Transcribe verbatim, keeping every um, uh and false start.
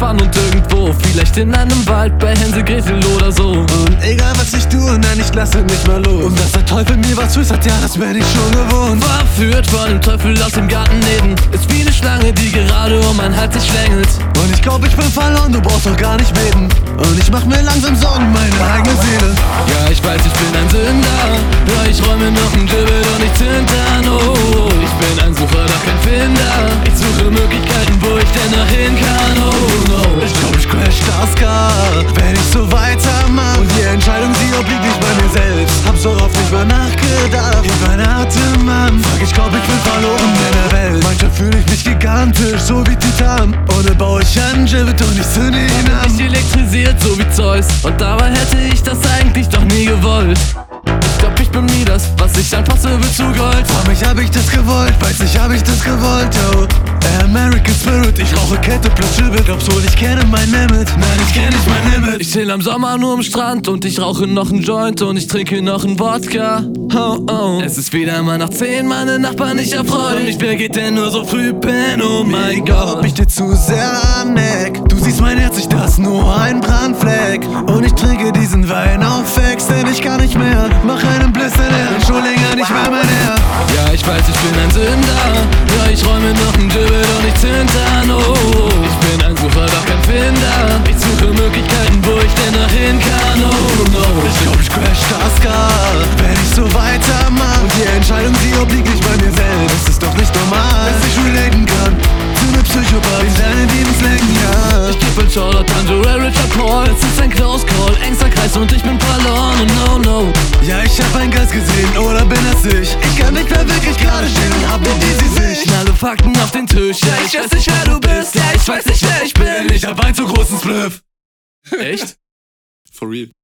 Nachbarn und irgendwo, vielleicht in einem Wald bei Hänsel, Gretel oder so. Und egal was ich tue, nein, ich lasse nicht mal los. Und dass der Teufel mir was flüstert, ja, das bin ich schon gewohnt. Verführt von dem Teufel aus dem Garten neben, ist wie eine Schlange, die gerade um mein Hals sich schlängelt. Und ich glaub, ich bin verloren, du brauchst doch gar nicht beten. Und ich mach mir langsam Sorgen, meine eigene Seele. Ja, ich weiß, ich bin ein Sünder, ja, ich räume noch ein Dribbel und ich zündern. Oh, ich bin ein Sucher, doch kein Finder. Ich suche Möglichkeiten, wo ich denn noch hin kann. Oh, no. Ich glaub, ich crash das gar, wenn ich so weitermach. Und die Entscheidung, sie obliegt nicht bei mir selbst. Hab so oft nicht mal nachgedacht. Ich bin ein Atemmann, fuck, ich glaub, ich bin verloren in der Welt. Manchmal fühl ich mich gigantisch, so wie Titan. Ohne baue ich an, Jibbit und ich zünde ihn an. Ich elektrisiert, so wie Zeus, und dabei hätte ich das eigentlich doch nie gewollt. Ich glaub, ich bin nie das, was ich anfasse, wird zu Gold. Für mich hab ich das gewollt, weiß nicht, hab ich das gewollt, yo. American Spirit, ich rauche Kette plus Jibbit. Glaubst wohl, ich kenne mein Limit? Nein, ich kenn nicht mein Limit. Ich chill am Sommer nur am Strand und ich rauche noch einen Joint und ich trinke noch einen Wodka. Oh, oh. Es ist wieder mal nach zehn, meine Nachbarn nicht erfreut. Und ich, wer geht denn nur so früh pennen? Oh mein Gott. Hab ich dir zu sehr am Neck. Du siehst mein Herz, ich das nur ein Brandfleck. Und ich trinke diesen Wein auf Ex, denn ich kann nicht mehr. Mach einen Bliss in der bin schon länger nicht mehr mein Herr. Ja, ich weiß, ich bin ein Sünder. Ja, ich räume noch ein Dribbel und ich zündern. Oh, ich bin ein Sucher, doch kein Finder. Ich suche Möglichkeiten, wo ich denn noch hin kann. Oh, no. Ich glaub, ich crash das gar, wenn ich so weitermach. Und die Entscheidung, sie obliegt nicht bei mir selbst. Es ist doch nicht normal, dass ich relaten kann zu ne Psychopath in deine Lebenslängen, ja. Ich geb ein Shoutout an Joel Richard Paul. Es ist ein Close Call, engster Kreis und ich bin verloren. Oh, no, no. Ja, ich hab einen Geist gesehen, oder bin das ich? Ich kann nicht mehr wirklich gerade stehen und hab ne easy Sicht. Alle Fakten auf den Tisch, ja, ich weiß nicht, wer du bist. Ja, ich weiß nicht, wer ich bin. Ich hab einen zu großen Spliff. Echt? For real.